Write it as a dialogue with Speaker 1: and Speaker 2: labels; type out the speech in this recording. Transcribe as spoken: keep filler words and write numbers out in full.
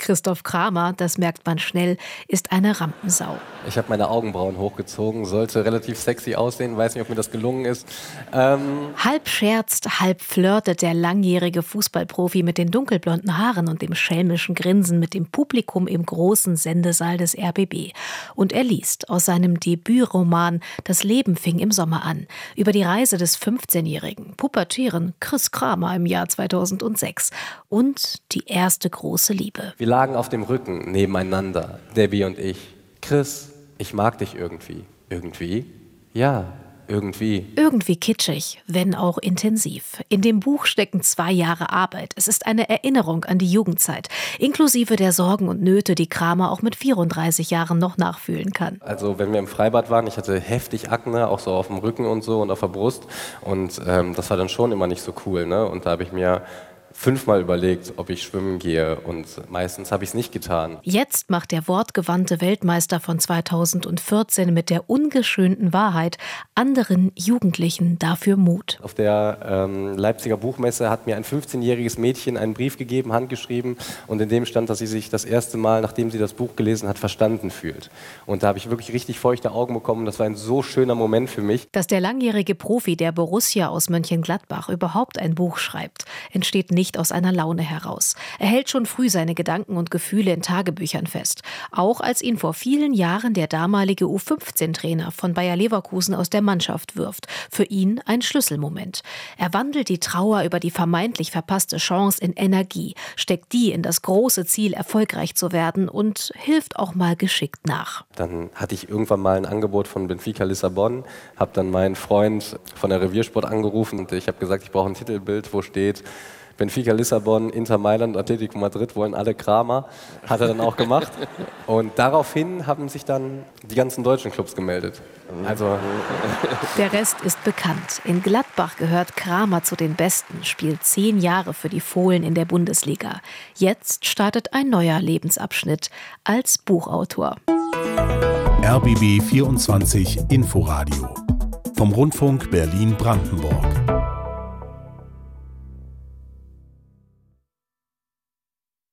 Speaker 1: Christoph Kramer, das merkt man schnell, ist eine Rampensau.
Speaker 2: Ich habe meine Augenbrauen hochgezogen, sollte relativ sexy aussehen, weiß nicht, ob mir das gelungen ist. Ähm
Speaker 1: halb scherzt, halb flirtet der langjährige Fußballprofi mit den dunkelblonden Haaren und dem schelmischen Grinsen mit dem Publikum im großen Sendesaal des R B B. Und er liest aus seinem Debütroman »Das Leben fing im Sommer an« über die Reise des fünfzehnjährigen, pubertären Chris Kramer im Jahr zweitausendsechs und die erste große Liebe.
Speaker 2: Wir lagen auf dem Rücken nebeneinander, Debbie und ich. Chris, ich mag dich irgendwie. Irgendwie? Ja, irgendwie.
Speaker 1: Irgendwie kitschig, wenn auch intensiv. In dem Buch stecken zwei Jahre Arbeit. Es ist eine Erinnerung an die Jugendzeit, inklusive der Sorgen und Nöte, die Kramer auch mit vierunddreißig Jahren noch nachfühlen kann.
Speaker 2: Also wenn wir im Freibad waren, ich hatte heftig Akne, auch so auf dem Rücken und so und auf der Brust. Und ähm, das war dann schon immer nicht so cool, ne? Und da habe ich mir fünfmal überlegt, ob ich schwimmen gehe, und meistens habe ich es nicht getan.
Speaker 1: Jetzt macht der wortgewandte Weltmeister von zweitausendvierzehn mit der ungeschönten Wahrheit anderen Jugendlichen dafür Mut.
Speaker 2: Auf der ähm, Leipziger Buchmesse hat mir ein fünfzehnjähriges Mädchen einen Brief gegeben, handgeschrieben, und in dem stand, dass sie sich das erste Mal, nachdem sie das Buch gelesen hat, verstanden fühlt. Und da habe ich wirklich richtig feuchte Augen bekommen. Das war ein so schöner Moment für mich.
Speaker 1: Dass der langjährige Profi der Borussia aus Mönchengladbach überhaupt ein Buch schreibt, entsteht nicht Nicht aus einer Laune heraus. Er hält schon früh seine Gedanken und Gefühle in Tagebüchern fest. Auch als ihn vor vielen Jahren der damalige U fünfzehn Trainer von Bayer Leverkusen aus der Mannschaft wirft. Für ihn ein Schlüsselmoment. Er wandelt die Trauer über die vermeintlich verpasste Chance in Energie, steckt die in das große Ziel, erfolgreich zu werden, und hilft auch mal geschickt nach.
Speaker 2: Dann hatte ich irgendwann mal ein Angebot von Benfica Lissabon, habe dann meinen Freund von der Reviersport angerufen und ich habe gesagt, ich brauche ein Titelbild, wo steht: Benfica Lissabon, Inter Mailand, Atletico Madrid wollen alle Kramer. Hat er dann auch gemacht. Und daraufhin haben sich dann die ganzen deutschen Clubs gemeldet. Also
Speaker 1: der Rest ist bekannt. In Gladbach gehört Kramer zu den Besten, spielt zehn Jahre für die Fohlen in der Bundesliga. Jetzt startet ein neuer Lebensabschnitt als Buchautor.
Speaker 3: R B B vierundzwanzig Inforadio vom Rundfunk Berlin-Brandenburg.